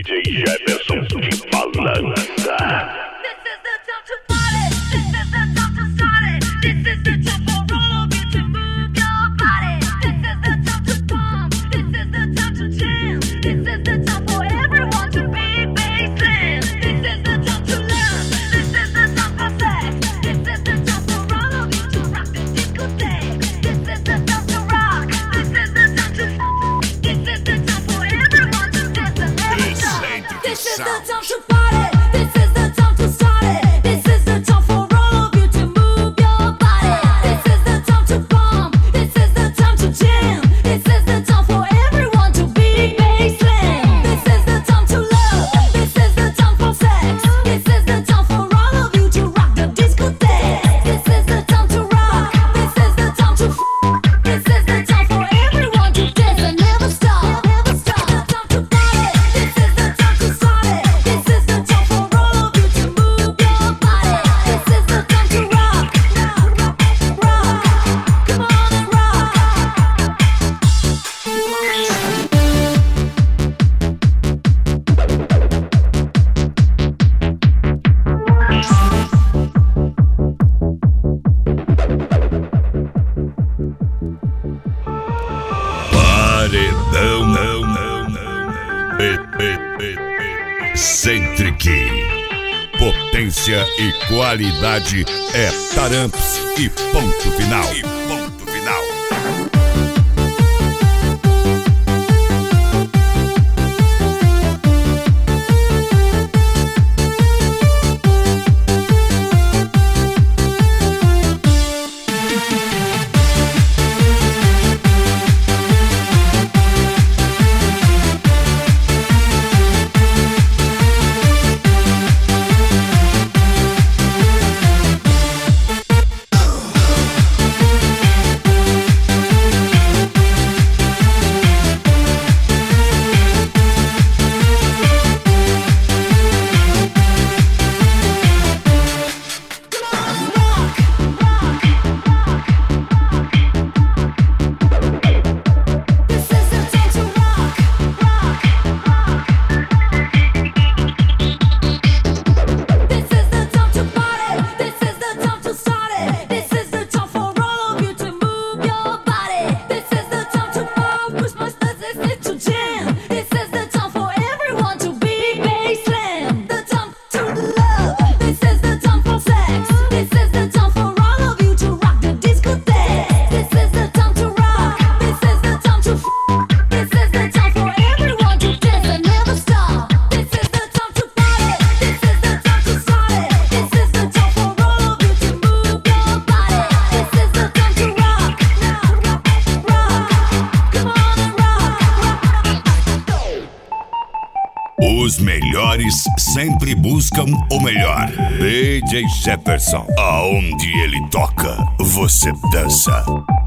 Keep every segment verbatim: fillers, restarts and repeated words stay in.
D J Jefferson de balança. Paredão, não, não, não. Centric. Potência e qualidade é Taramps e ponto final. E ponto final. Os melhores sempre buscam o melhor. D J Jefferson, aonde ele toca, você dança.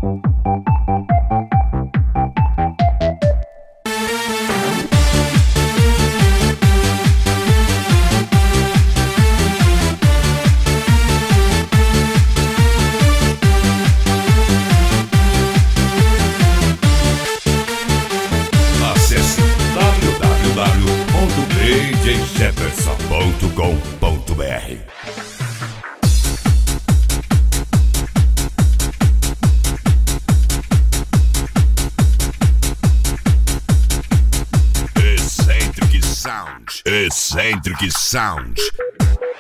Acesse w w w ponto d j jefferson ponto com ponto b r. Eccentric Sound. Eccentric Sound.